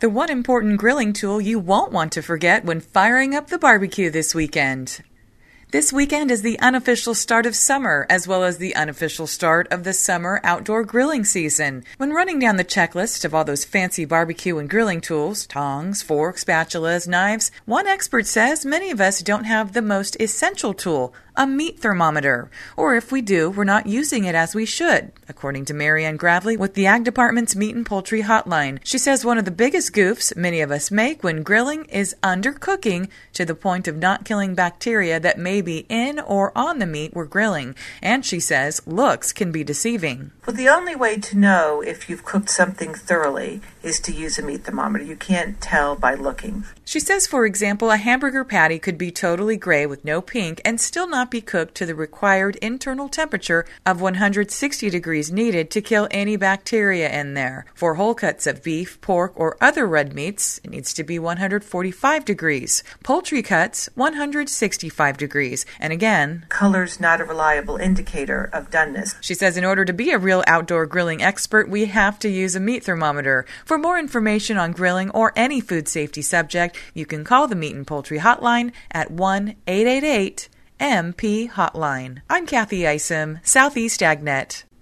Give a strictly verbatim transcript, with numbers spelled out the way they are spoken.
The one important grilling tool you won't want to forget when firing up the barbecue this weekend. This weekend is the unofficial start of summer, as well as the unofficial start of the summer outdoor grilling season. When running down the checklist of all those fancy barbecue and grilling tools, tongs, forks, spatulas, knives, one expert says many of us don't have the most essential tool, a meat thermometer. Or if we do, we're not using it as we should, according to Marianne Gravely with the Ag Department's Meat and Poultry Hotline. She says one of the biggest goofs many of us make when grilling is undercooking to the point of not killing bacteria that may be in or on the meat we're grilling. And she says looks can be deceiving. Well, the only way to know if you've cooked something thoroughly is to use a meat thermometer. You can't tell by looking. She says, for example, a hamburger patty could be totally gray with no pink and still not be cooked to the required internal temperature of one hundred sixty degrees needed to kill any bacteria in there. For whole cuts of beef, pork, or other red meats, it needs to be one hundred forty-five degrees. Poultry cuts, one hundred sixty-five degrees. And again, color's not a reliable indicator of doneness. She says in order to be a real outdoor grilling expert, we have to use a meat thermometer. For more information on grilling or any food safety subject, you can call the Meat and Poultry Hotline at one eight eight eight M P Hotline. I'm Kathy Isom, Southeast AgNet.